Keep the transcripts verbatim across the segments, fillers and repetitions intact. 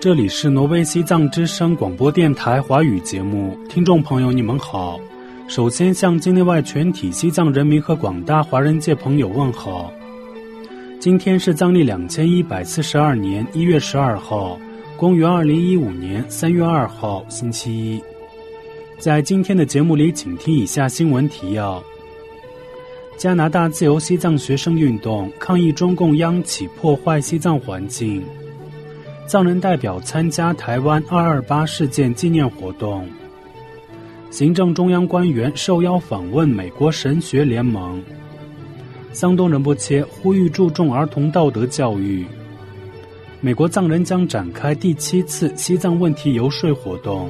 这里是挪威西藏之声广播电台华语节目，听众朋友你们好。首先向境内外全体西藏人民和广大华人界朋友问好。今天是藏历两千一百四十二年一月十二号，公元二零一五年三月二号，星期一。在今天的节目里，请听以下新闻提要：加拿大自由西藏学生运动抗议中共央企破坏西藏环境；藏人代表参加台湾二二八事件纪念活动；行政中央官员受邀访问美国神学联盟；桑东仁波切呼吁注重儿童道德教育；美国藏人将展开第七次西藏问题游说活动。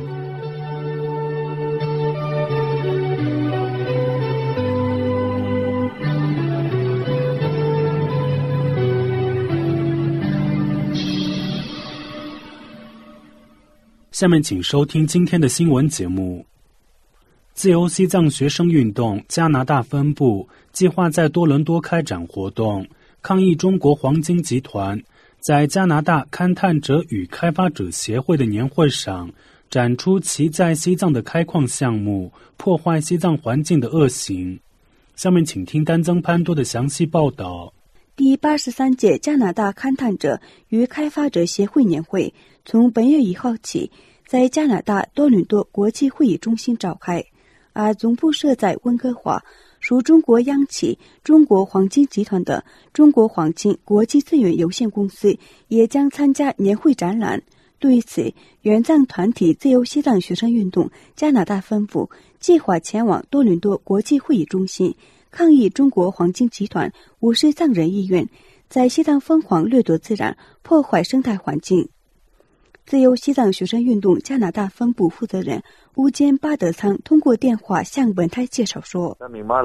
下面请收听今天的新闻节目。自由西藏学生运动加拿大分部计划在多伦多开展活动，抗议中国黄金集团在加拿大勘探者与开发者协会的年会上展出其在西藏的开矿项目，破坏西藏环境的恶行。下面请听丹增潘多的详细报道。 第八十三届加拿大勘探者与开发者协会年会从本月一号起在加拿大多伦多国际会议中心召开，而总部设在温哥华，属中国央企中国黄金集团的中国黄金国际资源有限公司也将参加年会展览。对此，原藏团体自由西藏学生运动加拿大分部计划前往多伦多国际会议中心抗议中国黄金集团无视藏人意愿，在西藏疯狂掠夺自然，破坏生态环境。自由西藏学生运动加拿大分部负责人乌坚巴德仓通过电话向本台介绍说，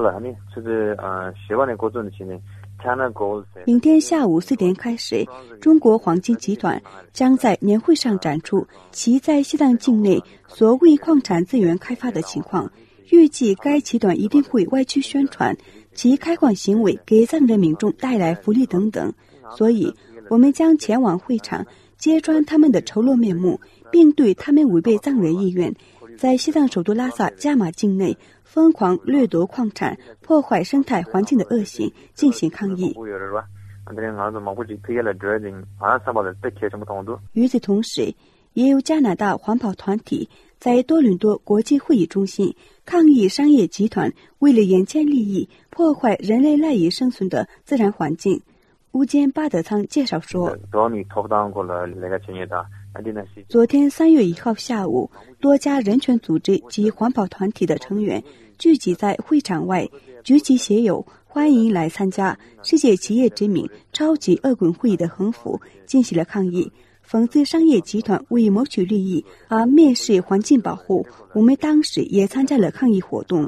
明天下午四点开始，中国黄金集团将在年会上展出其在西藏境内所谓矿产资源开发的情况，预计该集团一定会歪曲宣传其开矿行为给藏人民众带来福利等等，所以我们将前往会场揭穿他们的丑陋面目，并对他们违背藏人意愿，在西藏首都拉萨加玛境内疯狂掠夺矿产、破坏生态环境的恶行进行抗议。与此同时，也有加拿大环保团体在多伦多国际会议中心抗议商业集团为了眼前利益破坏人类赖以生存的自然环境。乌坚巴德仓介绍说，昨天三月一号下午，多家人权组织及环保团体的成员聚集在会场外，举起写有欢迎来参加世界企业之名超级恶棍会议的横幅，进行了抗议，讽刺商业集团为谋取利益而蔑视环境保护。我们当时也参加了抗议活动。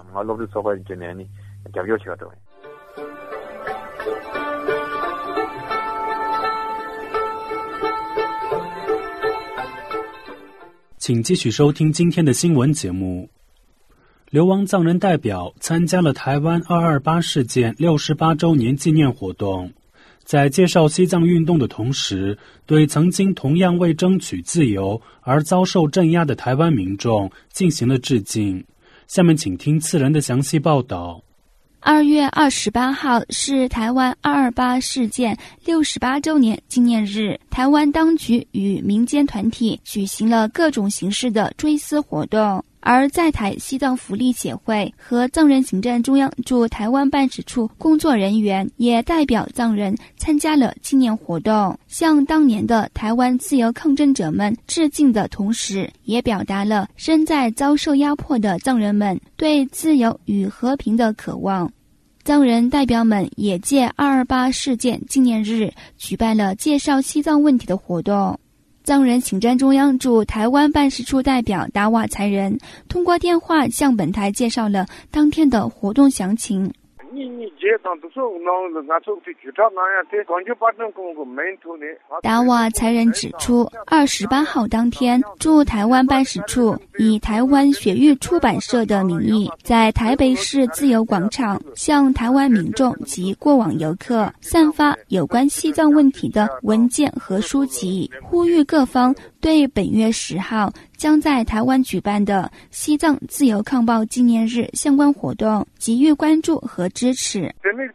请继续收听今天的新闻节目。流亡藏人代表参加了台湾二二八事件六十八周年纪念活动，在介绍西藏运动的同时，对曾经同样为争取自由而遭受镇压的台湾民众进行了致敬。下面请听次人的详细报道。 二月二十八号是台湾二二八事件六十八周年纪念日，台湾当局与民间团体举行了各种形式的追思活动，而在台西藏福利协会和藏人行政中央驻台湾办事处工作人员也代表藏人参加了纪念活动，向当年的台湾自由抗争者们致敬的同时，也表达了身在遭受压迫的藏人们对自由与和平的渴望。藏人代表们也借二二八事件纪念日举办了介绍西藏问题的活动。藏人行政中央驻台湾办事处代表达瓦才仁通过电话向本台介绍了当天的活动详情。 达瓦才人指出，二十八号当天，驻台湾办事处以台湾雪域出版社的名义，在台北市自由广场向台湾民众及过往游客散发有关西藏问题的文件和书籍，呼吁各方对本月十号将在台湾举办的西藏自由抗暴纪念日相关活动给予关注和支持。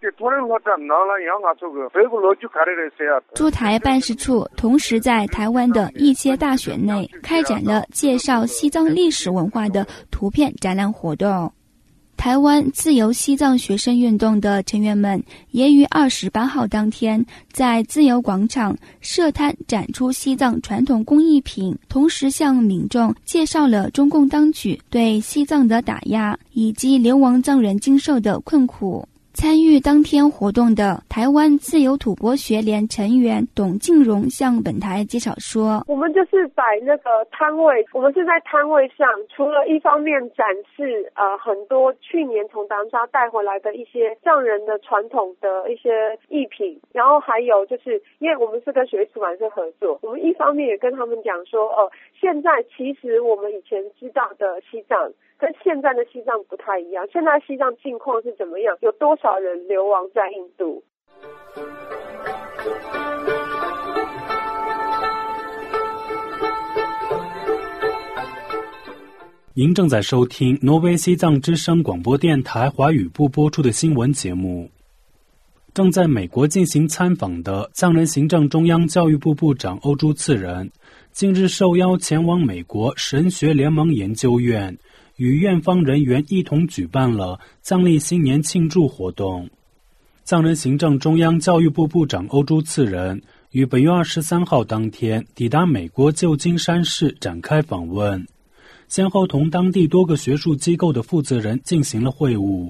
驻台办事处同时在台湾的一些大学内开展了介绍西藏历史文化的图片展览活动。台湾自由西藏学生运动的成员们也于二十八号当天在自由广场设摊展出西藏传统工艺品，同时向民众介绍了中共当局对西藏的打压以及流亡藏人经受的困苦。参与当天活动的台湾自由吐蕃学联成员董静荣向本台介绍说， 我们就是摆那个摊位，我们是在摊位上，除了一方面展示呃很多去年从达沙带回来的一些藏人的传统的一些艺品，然后还有就是因为我们是跟雪域出版社合作，我们一方面也跟他们讲说，呃，现在其实我们以前知道的西藏跟现在的西藏不太一样，现在西藏境况是怎么样？有多少人流亡在印度？ 您正在收听挪威西藏之声广播电台华语部播出的新闻节目。正在美国进行参访的藏人行政中央教育部部长欧朱次仁，近日受邀前往美国神学联盟研究院，与院方人员一同举办了藏历新年庆祝活动。藏人行政中央教育部部长欧朱次仁于本月二十三号当天抵达美国旧金山市展开访问，先后同当地多个学术机构的负责人进行了会晤。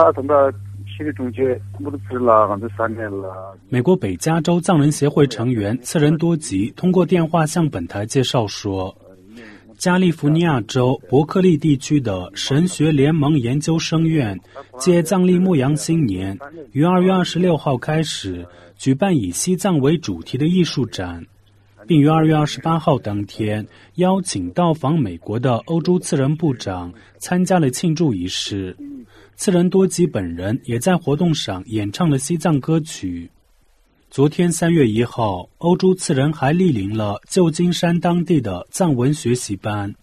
美国北加州藏人协会成员次仁多吉通过电话向本台介绍说，加利福尼亚州伯克利地区的神学联盟研究生院借藏历牧羊新年，于二月二十六号开始举办以西藏为主题的艺术展，并于二月二十八号当天邀请到访美国的欧朱次仁部长参加了庆祝仪式。次仁多吉本人也在活动上演唱了西藏歌曲。昨天三月一号，欧朱次仁还莅临了旧金山当地的藏文学习班。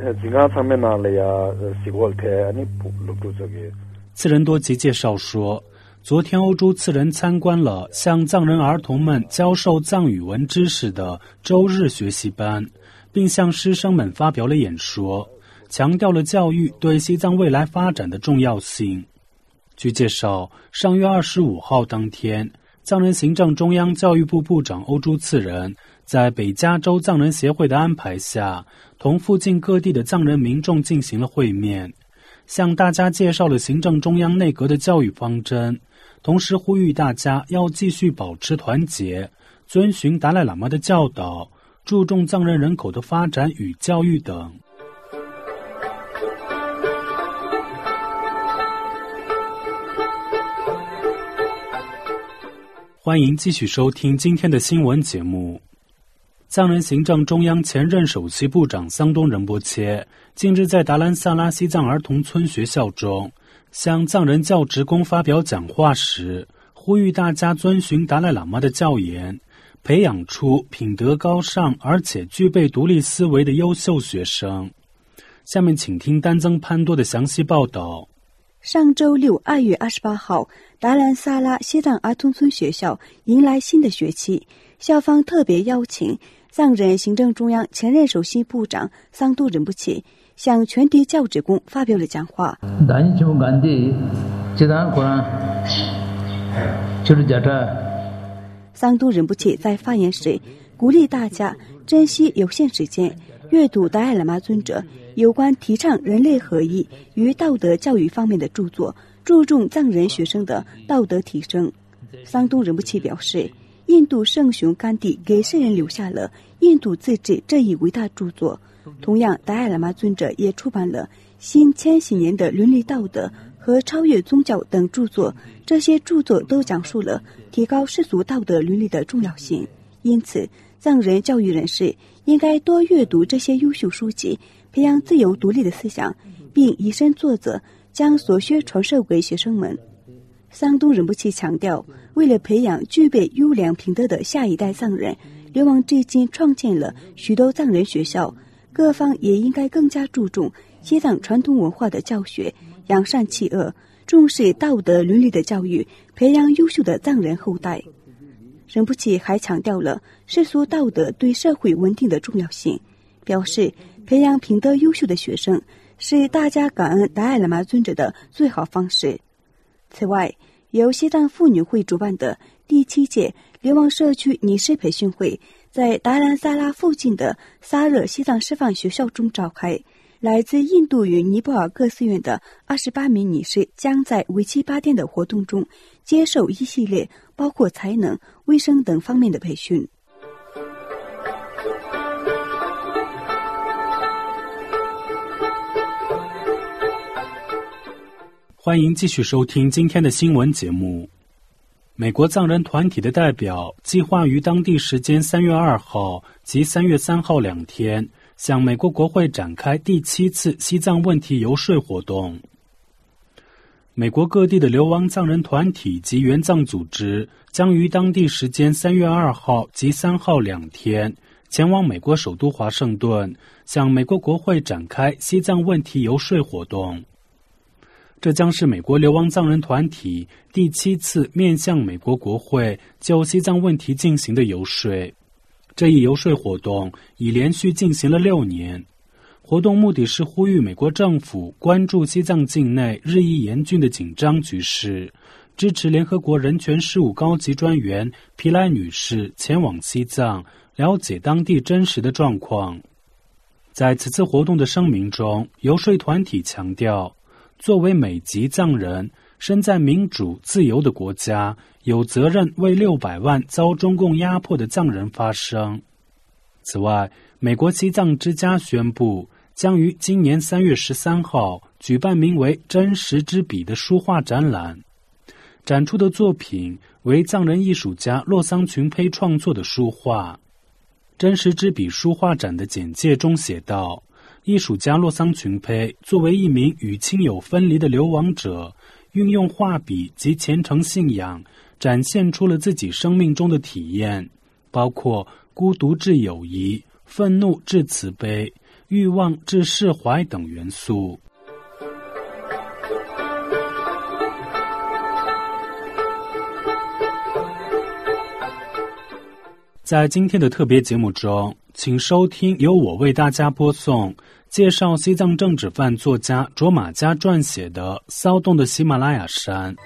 次仁多吉介绍说，昨天欧朱次仁参观了向藏人儿童们教授藏语文知识的周日学习班，并向师生们发表了演说，强调了教育对西藏未来发展的重要性。据介绍，上月二十五号当天，藏人行政中央教育部部长欧朱次仁在北加州藏人协会的安排下，同附近各地的藏人民众进行了会面，向大家介绍了行政中央内阁的教育方针，同时呼吁大家要继续保持团结，遵循达赖喇嘛的教导，注重藏人人口的发展与教育等。欢迎继续收听今天的新闻节目。藏人行政中央前任首席部长桑东仁波切近日在达兰萨拉西藏儿童村学校中向藏人教职工发表讲话时，呼吁大家遵循达赖喇嘛的教言，培养出品德高尚而且具备独立思维的优秀学生。下面请听丹增潘多的详细报道。 上周六二月二十八号，达兰萨拉西藏儿童村学校迎来新的学期，校方特别邀请藏人行政中央前任首席部长桑都仁波切向全体教职工发表了讲话。桑都仁波切在发言时鼓励大家珍惜有限时间，阅读达赖喇嘛尊者有关提倡人类合一与道德教育方面的著作，注重藏人学生的道德提升。桑都仁波切表示，印度圣雄甘地给世人留下了印度自治这一伟大著作，同样达赖喇嘛尊者也出版了新千禧年的伦理道德和超越宗教等著作，这些著作都讲述了提高世俗道德伦理的重要性。因此，藏人教育人士应该多阅读这些优秀书籍，培养自由独立的思想，并以身作则，将所学传授给学生们。桑东仁波切强调，为了培养具备优良品德的下一代藏人，流亡至今创建了许多藏人学校，各方也应该更加注重西藏传统文化的教学，扬善弃恶，重视道德伦理的教育，培养优秀的藏人后代。仁波切还强调了世俗道德对社会稳定的重要性，表示培养品德优秀的学生是大家感恩达赖喇嘛尊者的最好方式。此外，由西藏妇女会主办的第七届流亡社区尼师培训会在达兰萨拉附近的萨热西藏师范学校中召开。来自印度与尼泊尔各寺院的二十八名女士将在为期八天的活动中接受一系列包括才能、卫生等方面的培训。 欢迎继续收听今天的新闻节目。美国藏人团体的代表计划于当地时间三月二号及三月三号两天向美国国会展开第七次西藏问题游说活动。美国各地的流亡藏人团体及援藏组织将于当地时间三月二号及三号两天前往美国首都华盛顿，向美国国会展开西藏问题游说活动。这将是美国流亡藏人团体第七次面向美国国会就西藏问题进行的游说。这一游说活动已连续进行了六年。活动目的是呼吁美国政府关注西藏境内日益严峻的紧张局势，支持联合国人权事务高级专员皮莱女士前往西藏，了解当地真实的状况。在此次活动的声明中，游说团体强调，作为美籍藏人，身在民主自由的国家，有责任为六百万遭中共压迫的藏人发声。此外，美国西藏之家宣布，将于今年三月十三号举办名为《真实之笔》的书画展览。展出的作品为藏人艺术家洛桑群胚创作的书画。《真实之笔》书画展的简介中写道，艺术家洛桑群胚作为一名与亲友分离的流亡者，运用画笔及虔诚信仰，展现出了自己生命中的体验，包括孤独至友谊、愤怒至慈悲、欲望至释怀等元素。在今天的特别节目中，请收听由我为大家播送介绍西藏政治犯作家卓玛嘉撰写的《骚动的喜马拉雅山》。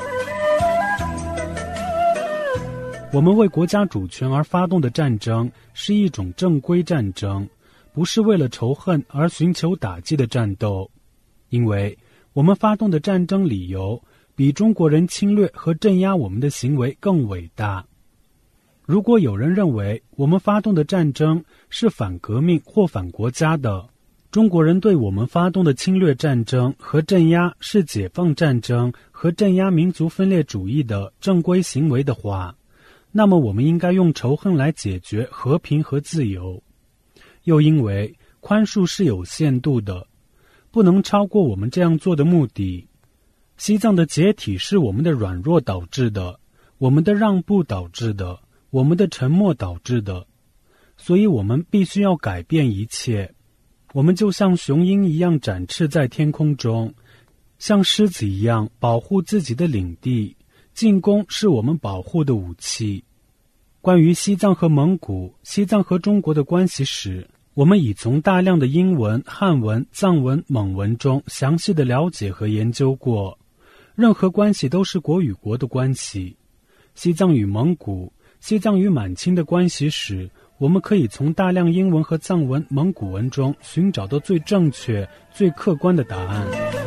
我们为国家主权而发动的战争是一种正规战争，不是为了仇恨而寻求打击的战斗，因为我们发动的战争理由比中国人侵略和镇压我们的行为更伟大。如果有人认为我们发动的战争是反革命或反国家的，中国人对我们发动的侵略战争和镇压是解放战争和镇压民族分裂主义的正规行为的话，那么我们应该用仇恨来解决和平和自由。又因为宽恕是有限度的，不能超过我们这样做的目的。西藏的解体是我们的软弱导致的，我们的让步导致的，我们的沉默导致的，所以我们必须要改变一切。我们就像雄鹰一样展翅在天空中，像狮子一样保护自己的领地，进攻是我们保护的武器。关于西藏和蒙古、西藏和中国的关系史，我们已从大量的英文、汉文、藏文、蒙文中详细的了解和研究过。任何关系都是国与国的关系。西藏与蒙古、西藏与满清的关系史，我们可以从大量英文和藏文、蒙古文中寻找到最正确、最客观的答案。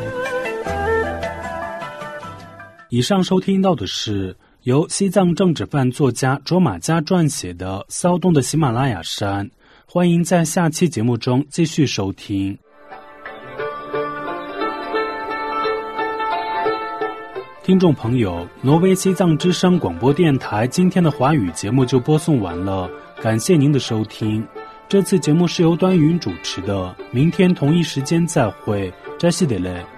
以上收听到的是由西藏政治犯作家卓玛嘉撰写的《骚动的喜马拉雅山》，欢迎在下期节目中继续收听。 听众朋友，挪威西藏之声广播电台今天的华语节目就播送完了，感谢您的收听。这次节目是由端云主持的，明天同一时间再会，扎西德勒。